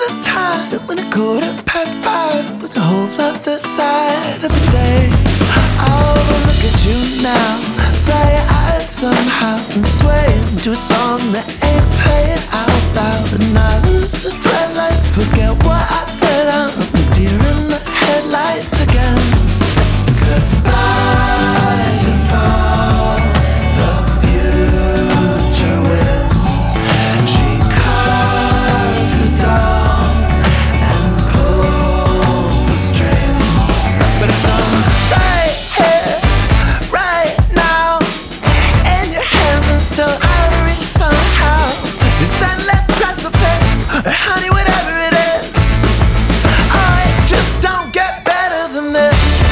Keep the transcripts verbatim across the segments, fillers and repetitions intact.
the time when a quarter past five was a whole other side of the day. Oh, but look at you now, bright-eyed somehow, and swaying to a song that ain't playing out loud. And I lose the thread, like forget what I said. I'm a deer in the headlights again. Cause by default, the future wins. She carves the dogs and pulls the strings. But it's on right here, right now, in your hands and still out of reach somehow. This endless precipice, honey, whatever it is. Oh, it just don't get better than this.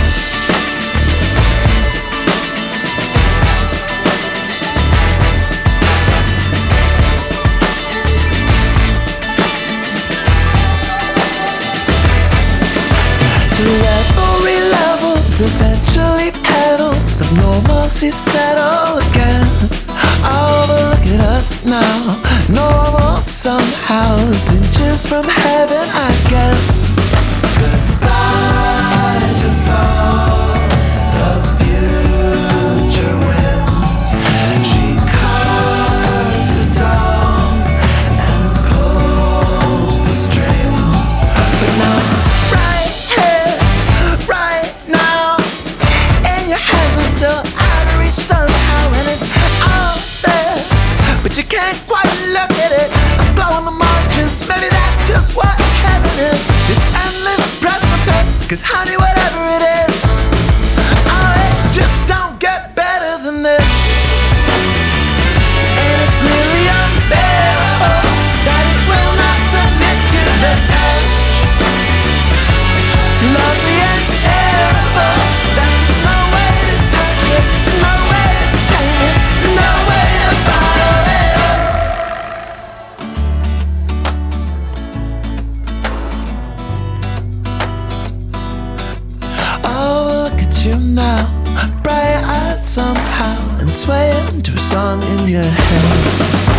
Through every levels, eventually petals of normalcy settle again. Oh, but look at us now, normal somehow, inches from heaven, I guess. Cause by default, the future wins. She carves the dogs and pulls the strings. But now it's right here, right now, in your hands and still out of reach somehow. And it's out there, but you can't quite look at it. I'm blowing the margins, maybe that's just what heaven is. This endless precipice, cause honey, whatever it is, oh, it just don't get better than this. And it's nearly unbearable that it will not submit to the touch. Lovely and terrible, that there's no way to touch it, no way to tame it, no way to bottle it up. Oh, look at you now, bright-eyed somehow, and swaying to a song in your head.